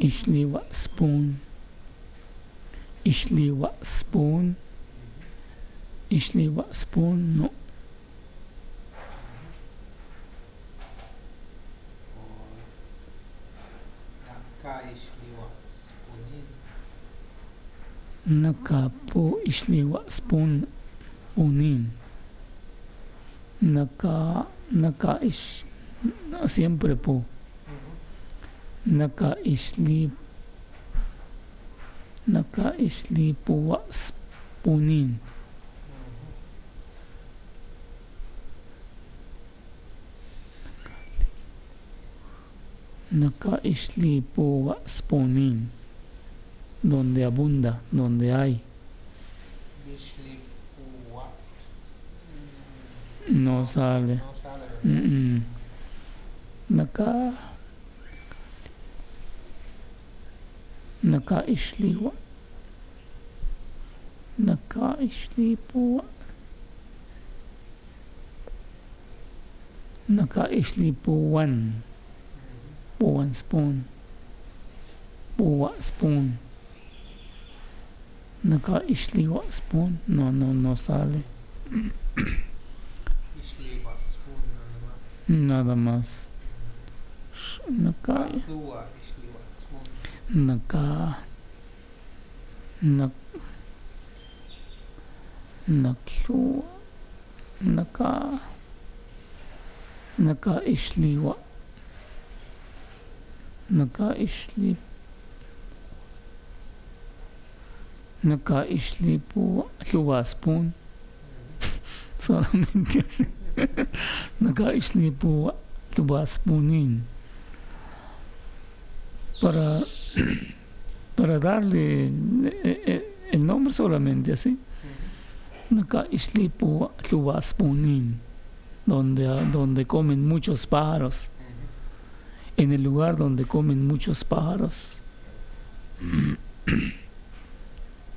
Ishliwa spoon. Ishliwa spoon. Ishliwa spoon, no. Naka po ishliwa spoon unin. Naka ish siempre po. Naka ishli po spoonin. Naka ishli po spoonin. Donde abunda, donde hay. No sale. Naka ishliwa. Naka ishli po. Naka ishli po one. Po one spoon. Po spoon. Naka ishliwa spoon. No sale. Nada más. Naka ishliwa. Naka ishli po luwa spoon. Solamente así. Naka ishli po luwa spoonin. Para darle el nombre solamente así. Naka ishli po luwa spoonin. Donde comen muchos pájaros. En el lugar donde comen muchos pájaros.